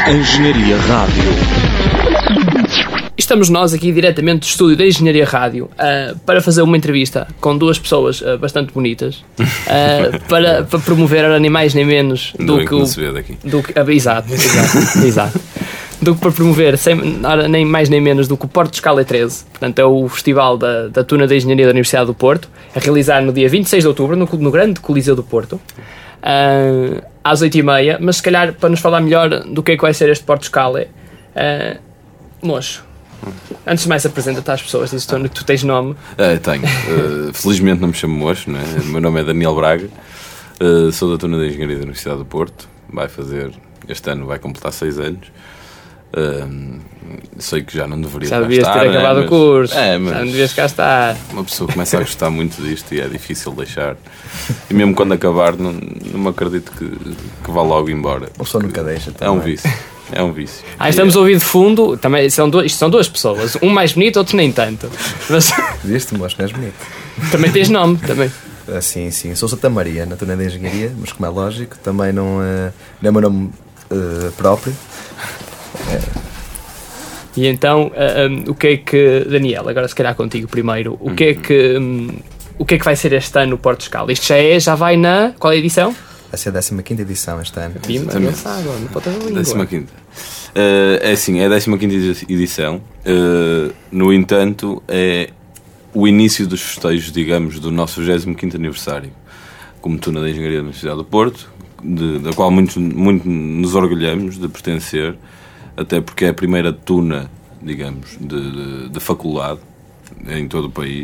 Engenharia Rádio. Estamos nós aqui diretamente do estúdio da Engenharia Rádio para fazer uma entrevista com duas pessoas bastante bonitas para promover nem mais nem menos do que o... Exato. Do que para promover nem mais nem menos do que o Porto Escala 13. Portanto, é o festival da Tuna da Engenharia da Universidade do Porto, a realizar no dia 26 de outubro no grande Coliseu do Porto, às 8h30. Mas se calhar, para nos falar melhor do que é que vai ser este Porto Escala, moço, antes de mais apresenta-te às pessoas, dizes que tu tens nome. Tenho. Felizmente não me chamo Mocho, né? O meu nome é Daniel Braga, sou da Tuna da Engenharia da Universidade do Porto. Este ano vai completar 6 anos. Sei que já não deveria já devias ter acabado o curso, mas já não devias cá estar. Uma pessoa começa a gostar muito disto e é difícil deixar, e mesmo quando acabar não me acredito que vá logo embora. O pessoa nunca deixa também. É um vício. Estamos a ouvir de fundo também, isto são duas pessoas, um mais bonito, outro nem tanto, mas... Viste, mas não és bonito. Também tens nome, também. Sim, sou Santa Maria, na Tuna da Engenharia, mas como é lógico, também não é meu nome próprio. E então, o que é que, Daniel, agora se calhar contigo primeiro, o que é que vai ser este ano no Porto Escala? Isto já vai na... Qual é a edição? Vai ser a 15ª edição este ano. Exatamente. 15ª. É assim, é a 15ª edição. No entanto, é o início dos festejos, digamos, do nosso 25º aniversário como Tuna da Engenharia da Universidade do Porto, da qual muito nos orgulhamos de pertencer, até porque é a primeira tuna, digamos, de faculdade em todo o país.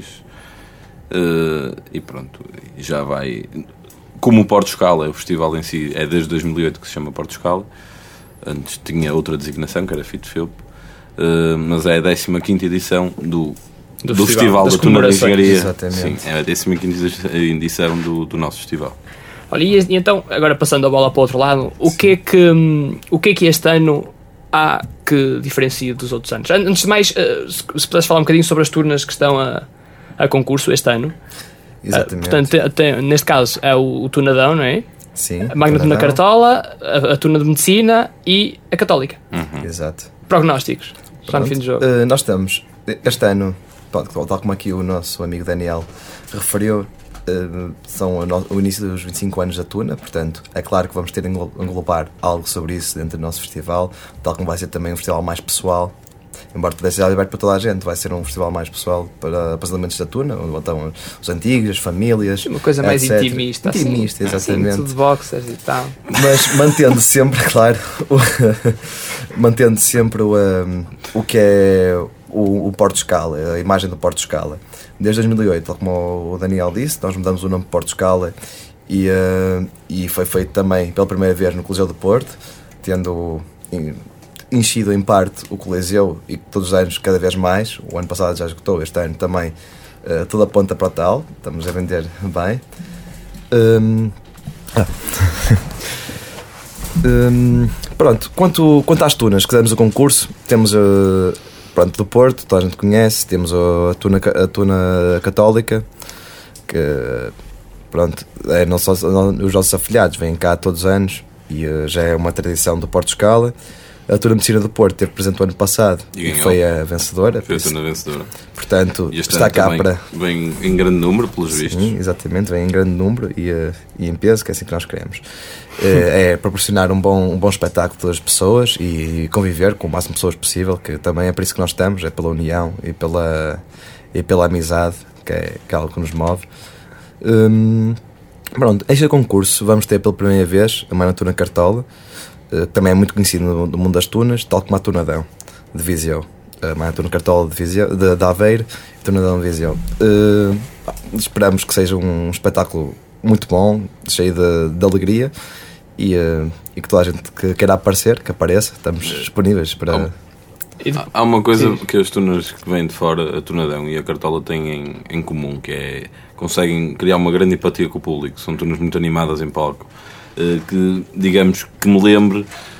E pronto, já vai... Como o Porto Escala, o festival em si é desde 2008 que se chama Porto Escala. Antes tinha outra designação, que era FITFEUP, mas é a 15ª edição do Festival da Tuna da Engenharia. Exatamente. Sim, é a 15ª edição do nosso festival. Olha, e então, agora passando a bola para o outro lado, o que é que este ano há que diferencia dos outros anos? Antes de mais, se pudesse falar um bocadinho sobre as turnas que estão a concurso este ano. Exatamente. Portanto, neste caso é o Tunadão, não é? Sim. A Magna Tuna Cartola, a Tuna de Medicina e a Católica. Exato. Prognósticos para no fim do jogo. Nós estamos, este ano, tal como aqui o nosso amigo Daniel referiu, são o início dos 25 anos da Tuna, portanto é claro que vamos ter de englobar algo sobre isso dentro do nosso festival, tal como vai ser também um festival mais pessoal, embora pudesse ser aberto para toda a gente, vai ser um festival mais pessoal para os elementos da Tuna, onde estão os antigos, as famílias, uma coisa mais etc. intimista, exatamente, assim, tudo de boxers e tal, mas mantendo sempre, claro, mantendo sempre o que é o Porto Escala, a imagem do Porto Escala. Desde 2008, tal como o Daniel disse, nós mudamos o nome de Porto Escala e foi feito também pela primeira vez no Coliseu do Porto, tendo enchido em parte o Coliseu, e todos os anos cada vez mais. O ano passado já esgotou, este ano também toda a ponta para o tal, estamos a vender bem. Pronto, quanto às tunas que damos o concurso, temos do Porto, toda a gente conhece, temos a Tuna Católica, que pronto, não só os nossos afilhados vêm cá todos os anos e já é uma tradição do Porto Escala. A Tuna Medicina do Porto teve presente o ano passado e foi a vencedora. Foi a Tuna vencedora. Portanto, e este está cá para... Vem em grande número, pelos vistos. Sim, exatamente, vem em grande número e em peso, que é assim que nós queremos. É proporcionar um bom espetáculo a todas as pessoas e conviver com o máximo de pessoas possível, que também é por isso que nós estamos, é pela união e pela amizade, que é algo que nos move. Pronto, este concurso vamos ter pela primeira vez a Magna Tuna Cartola, que também é muito conhecido no mundo das tunas, tal como a Tunadão de Viseu. A Magna Tuna Cartola de Aveiro e a Tunadão de Viseu. Esperamos que seja um espetáculo muito bom, cheio de alegria e que toda a gente que queira aparecer, que apareça, estamos disponíveis para... Há uma coisa que as tunas que vêm de fora, a Tunadão e a Cartola, têm em comum, que é conseguem criar uma grande empatia com o público. São tunas muito animadas em palco, que digamos que me lembre,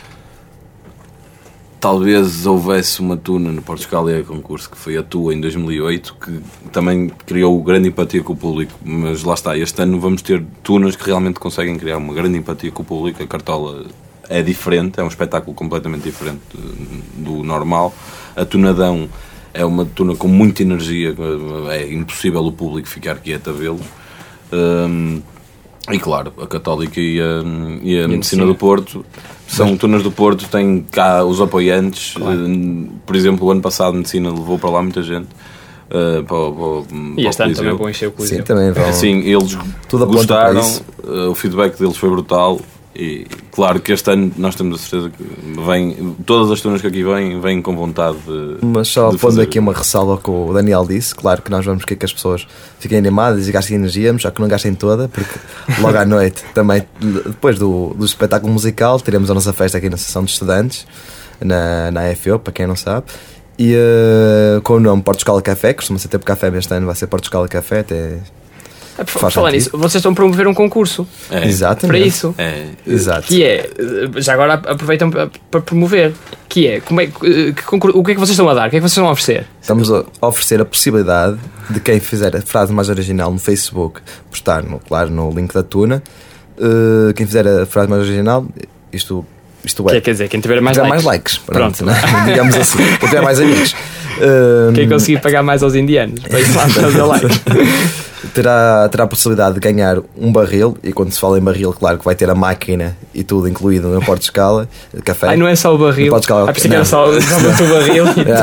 talvez houvesse uma tuna no Porto Escala concurso, que foi a tua em 2008, que também criou grande empatia com o público, mas lá está, este ano vamos ter tunas que realmente conseguem criar uma grande empatia com o público. A Cartola é diferente, é um espetáculo completamente diferente do normal. A Tunadão é uma tuna com muita energia, é impossível o público ficar quieto a vê-los. E claro, a Católica e a Medicina do Porto são tunas do Porto, têm cá os apoiantes. Claro. Por exemplo, o ano passado a Medicina levou para lá muita gente. E este ano também vão encher o Coliseu. Sim, também vão. Sim, eles gostaram, o feedback deles foi brutal. E claro que este ano nós temos a certeza que todas as tunas que aqui vêm com vontade de. Mas só pondo aqui uma ressalva que o Daniel disse, claro que nós vamos querer que as pessoas fiquem animadas e gastem energia, mas já que não gastem toda, porque logo à noite também, depois do espetáculo musical, teremos a nossa festa aqui na Associação de Estudantes, na AFO, para quem não sabe. E com o nome Porto Escala Café, costuma ser tempo café, mas este ano vai ser Porto Escala Café, até. Por falar nisso, vocês estão a promover um concurso. Exatamente. Para isso. Exato. Que é, já agora aproveitam para promover, que é, o que é que vocês estão a dar? O que é que vocês estão a oferecer? Estamos a oferecer a possibilidade de quem fizer a frase mais original no Facebook, postar, claro, no link da Tuna, quem fizer a frase mais original, isto é. Quer dizer, quem tiver mais likes. Pronto. Né? Digamos assim, quem tiver mais amigos. Quem conseguir pagar mais aos indianos, para isso lá fazer like. Terá a possibilidade de ganhar um barril, e quando se fala em barril, claro que vai ter a máquina e tudo incluído no Porto Escala café. Não é só o barril. Pensei que era só o barril.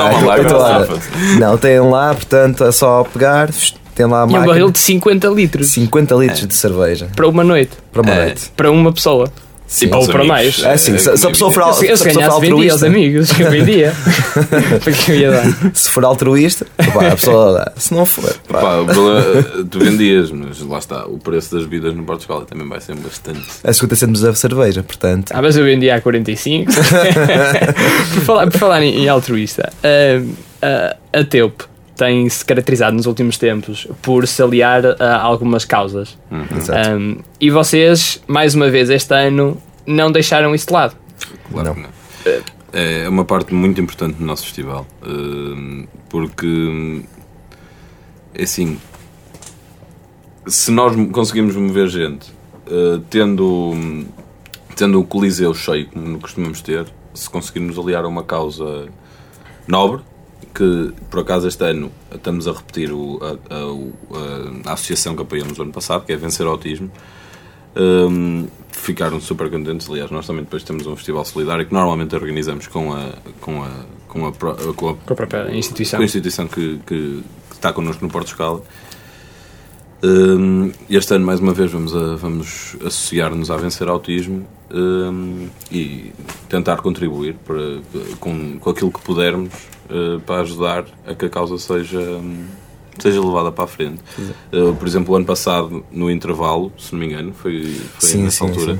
Não, tem lá, portanto é só pegar, tem lá a máquina. E um barril de 50 litros. 50 litros de cerveja. Para uma noite. Para uma pessoa. Sim, ou para mais. Assim, se a pessoa for altruísta, vendia aos amigos, eu vendia. Porque eu ia dar. Se for altruísta, a pessoa dá. Se não for, tu vendias, mas lá está, o preço das bebidas no Porto Escala também vai ser bastante. É 50 cêntimos a cerveja, portanto. Mas eu vendia a 45. por falar em altruísta, a Teup tem-se caracterizado nos últimos tempos por se aliar a algumas causas. E vocês, mais uma vez este ano, não deixaram isso de lado. Claro que não. É uma parte muito importante do nosso festival, porque assim, se nós conseguimos mover gente tendo o Coliseu cheio, como costumamos ter, se conseguirmos aliar a uma causa nobre, que por acaso este ano estamos a repetir a associação que apoiamos no ano passado, que é Vencer o Autismo. Ficaram super contentes. Aliás, nós também depois temos um festival solidário que normalmente organizamos com a própria instituição, com a instituição que está connosco no Porto Escala. Este ano mais uma vez vamos associar-nos a Vencer o Autismo e tentar contribuir com aquilo que pudermos para ajudar a que a causa seja levada para a frente. Por exemplo, o ano passado, no intervalo, se não me engano, foi nessa altura,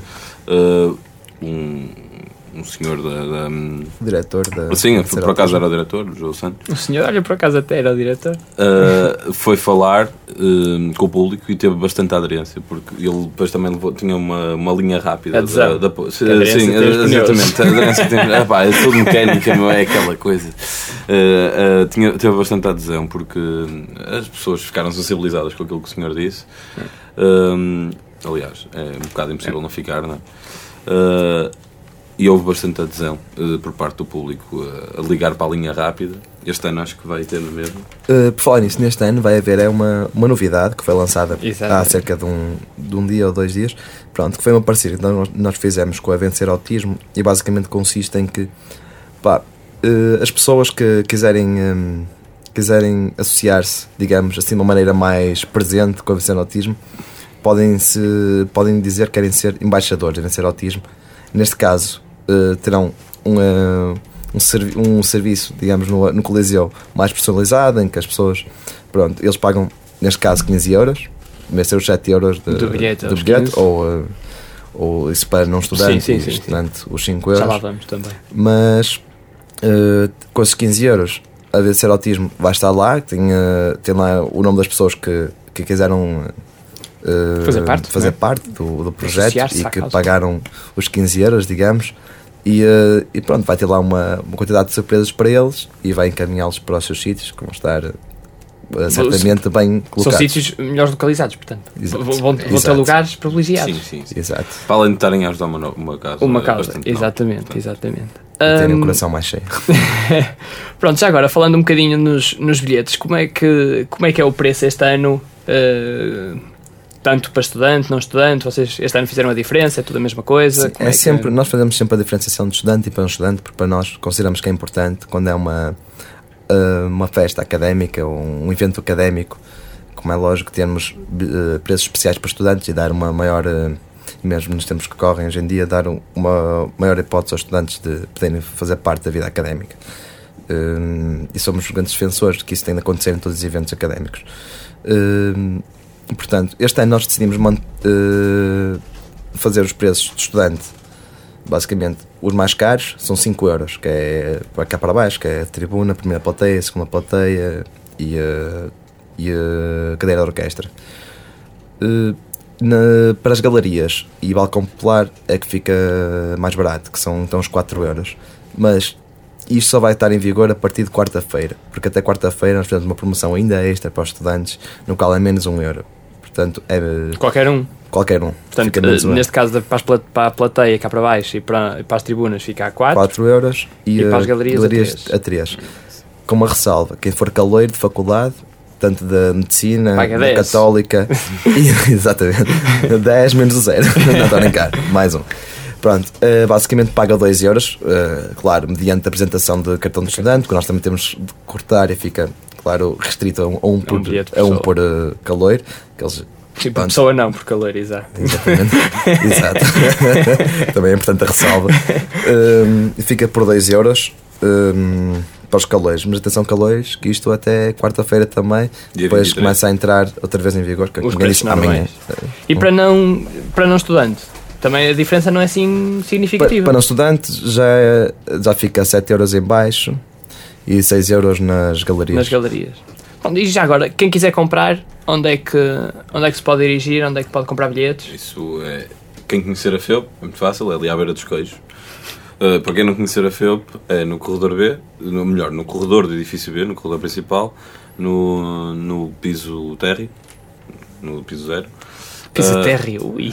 um senhor diretor da... Sim, por acaso era o diretor, o João Santos. O senhor, olha, por acaso até era o diretor. Foi falar com o público e teve bastante aderência, porque ele depois também tinha uma linha rápida. Sim, exatamente. A aderência é tudo mecânica, não é aquela coisa. Teve bastante adesão, porque as pessoas ficaram sensibilizadas com aquilo que o senhor disse. Aliás, é um bocado impossível não ficar, não é? E houve bastante adesão por parte do público a ligar para a linha rápida. Este ano acho que vai ter mesmo. Por falar nisso, neste ano vai haver uma novidade que foi lançada há cerca de um dia ou 2 dias. Pronto, que foi uma parceria que nós fizemos com a Vencer Autismo, e basicamente consiste em que as pessoas que quiserem associar-se, digamos assim, de uma maneira mais presente com a Vencer Autismo, podem dizer que querem ser embaixadores da Vencer Autismo. Neste caso, terão um serviço, digamos, no Coliseu mais personalizado, em que as pessoas, eles pagam, neste caso, 15 euros, vai ser os 7 euros do bilhete, ou isso para não estudante, sim. Estudante, os 5 euros. Já lá vamos também. Mas com esses 15 euros, a Vencer Autismo vai estar lá, tem lá o nome das pessoas que quiseram fazer parte do projeto e que pagaram os 15 euros, digamos, e pronto, vai ter lá uma quantidade de surpresas para eles e vai encaminhá-los para os seus sítios, que vão estar certamente bem colocados. São sítios melhores localizados, portanto. Vão ter lugares privilegiados. Sim. Exato. Para além de estarem a ajudar uma causa. Uma causa, exatamente. E terem o coração mais cheio. Pronto, já agora, falando um bocadinho nos bilhetes, como é que é o preço este ano? Tanto para estudante, não estudante, vocês este ano fizeram a diferença, é tudo a mesma coisa? Sim, nós fazemos sempre a diferenciação de estudante e para não estudante, porque para nós consideramos que é importante quando é uma festa académica ou um evento académico, como é lógico, termos preços especiais para estudantes e dar uma maior, mesmo nos tempos que correm hoje em dia, dar uma maior hipótese aos estudantes de poderem fazer parte da vida académica. E somos grandes defensores de que isso tem de acontecer em todos os eventos académicos. Portanto, este ano nós decidimos fazer os preços de estudante. Basicamente, os mais caros são 5 euros, que é para cá para baixo, que é a tribuna, a primeira plateia, a segunda plateia e a cadeira de orquestra. Para as galerias e balcão popular é que fica mais barato, que são então os 4 euros. Mas isto só vai estar em vigor a partir de quarta-feira, porque até quarta-feira nós fizemos uma promoção ainda extra para os estudantes, no qual é menos 1 euro. Portanto, é qualquer um. Portanto, neste caso, para a plateia cá para baixo e para as tribunas fica a 4 euros e para as galerias a 3. Com uma ressalva: quem for caloiro de faculdade, tanto da medicina, da católica, exatamente, 10 menos o 0, não estou a brincar, mais um. Pronto, basicamente paga 2 euros, claro, mediante a apresentação de cartão de estudante, que nós também temos de cortar e fica, claro, restrito a um por caloiro. Sim, por pessoa não, por calor, exato. Exatamente, exato. Também é importante a ressalva. Fica por 2 euros para os calores, mas atenção calores, que isto até quarta-feira também, depois começa a entrar outra vez em vigor, que os preços amanhã. E para não estudante? Também a diferença não é assim significativa. Para não estudante já fica 7 euros em baixo e 6 euros nas galerias. Bom, e já agora, quem quiser comprar, onde é que se pode dirigir, onde é que pode comprar bilhetes? Isso é... Quem conhecer a FEUP é muito fácil, é ali à beira dos Queijos. Para quem não conhecer a FEUP, é no corredor B, no corredor do edifício B, no corredor principal, no piso térreo, no piso 0. Piso térreo, ui.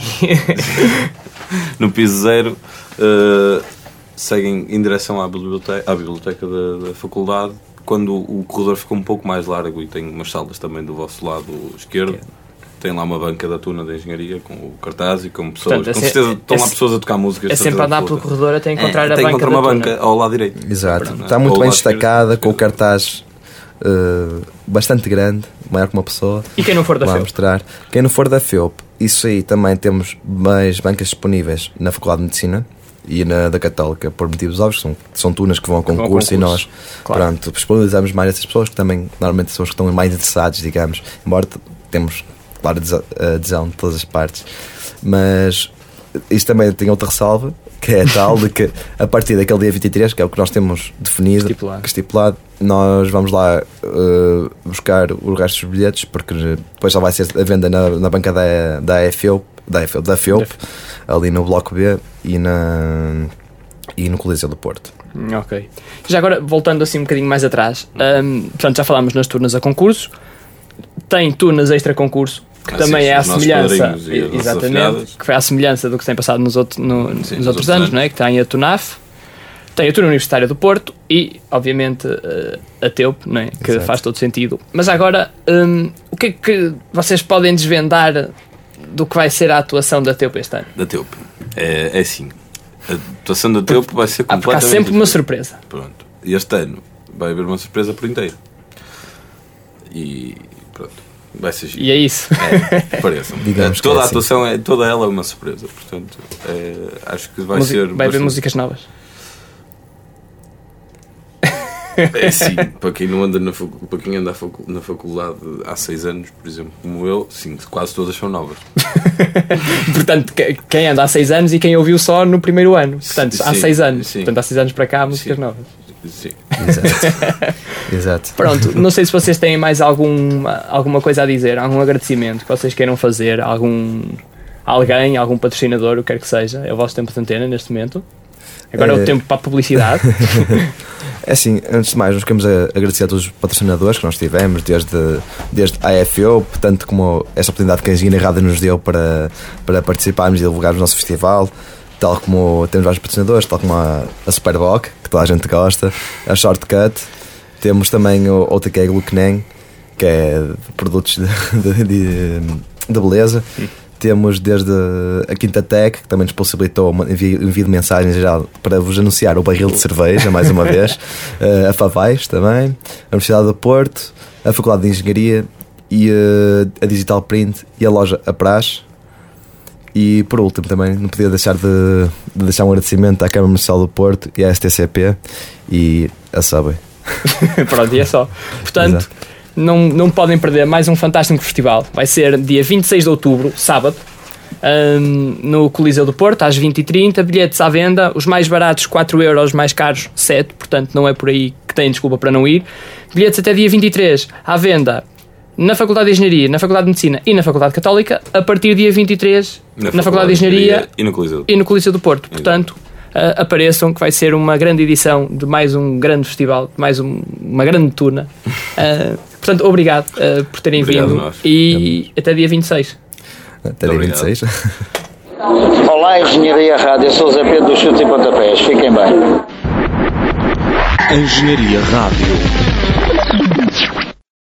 No piso 0, seguem em direção à biblioteca da faculdade. Quando o corredor fica um pouco mais largo e tem umas salas também do vosso lado esquerdo, tem lá uma banca da Tuna de Engenharia com o cartaz e com pessoas. Portanto, com certeza estão lá pessoas a tocar música. É sempre andar pelo corredor até encontrar a banca da uma banca ao lado direito. Exato. Está muito bem destacada, com o cartaz bastante grande, maior que uma pessoa. E quem não for da FEUP? Mostrar. Quem não for da FEUP, isso aí também temos mais bancas disponíveis na Faculdade de Medicina e na da Católica, por motivos óbvios, são tunas que vão a concurso e nós, pronto, disponibilizamos mais essas pessoas que também normalmente são os que estão mais interessados, digamos, embora temos, claro, adesão de todas as partes, mas isto também tem outra ressalva, que é a tal de que a partir daquele dia 23, que é o que nós temos definido, estipulado, nós vamos lá buscar o resto dos bilhetes, porque depois já vai ser a venda na banca da FEUP, ali no Bloco B e no Coliseu do Porto. Ok. Já agora, voltando assim um bocadinho mais atrás, portanto, já falámos nas turnas a concurso, tem turnas extra concurso, que também é a semelhança, exatamente, que foi a semelhança do que se tem passado nos outros anos, não é? Que tem a TUNAF, tem a Turma Universitária do Porto e, obviamente, a TEUP, não é? Que faz todo sentido. Mas agora, o que é que vocês podem desvendar do que vai ser a atuação da TEUP este ano? Da TEUP, é assim, a atuação da TEUP vai ser completamente porque há sempre uma surpresa. Pronto, e este ano vai haver uma surpresa por inteiro. E pronto, vai ser giro. E é isso. Parece-me. Toda a atuação, toda ela é uma surpresa. Portanto, acho que vai ser... Vai haver músicas novas. É sim, para quem não anda para quem anda na faculdade há 6 anos, por exemplo, como eu, sim, quase todas são novas. Portanto, quem anda há 6 anos e quem ouviu só no primeiro ano. Portanto, há 6 anos. Sim. Portanto, há 6 anos para cá há músicas novas. Sim. Exato. Pronto, não sei se vocês têm mais alguma coisa a dizer, algum agradecimento que vocês queiram fazer, alguém, algum patrocinador, o que quer que seja. É o vosso tempo de antena neste momento. Agora é o tempo para a publicidade. É assim, antes de mais, nós queremos agradecer a todos os patrocinadores que nós tivemos, desde a AFO, tanto como essa oportunidade que a Engenharia Rádio nos deu para participarmos e divulgarmos o nosso festival, tal como temos vários patrocinadores, tal como a Superboc, que toda a gente gosta, a Shortcut, temos também o OTK Glucknen, que é de produtos de beleza. Temos desde a Quinta Tech, que também nos possibilitou envio de mensagens já para vos anunciar o barril de cerveja, mais uma vez. A Favais também, a Universidade do Porto, a Faculdade de Engenharia e a Digital Print e a loja Apraz. E por último também não podia deixar de deixar um agradecimento à Câmara Municipal do Porto e à STCP e à Subway. Pronto, e é só. Portanto, não podem perder mais um fantástico festival. Vai ser dia 26 de outubro, sábado, no Coliseu do Porto, às 20h30. Bilhetes à venda, os mais baratos 4€, os mais caros 7€, portanto não é por aí que têm desculpa para não ir. Bilhetes até dia 23 à venda na Faculdade de Engenharia, na Faculdade de Medicina e na Faculdade Católica, a partir de dia 23 na Faculdade de Engenharia e no Coliseu do Porto. Portanto, apareçam, que vai ser uma grande edição de mais um grande festival, de mais uma grande turna. Portanto, obrigado por terem vindo e até dia 26. Até dia 26. Olá, Engenharia Rádio, eu sou o Zé Pedro dos Chutes e Pontapés, fiquem bem. Engenharia Rádio.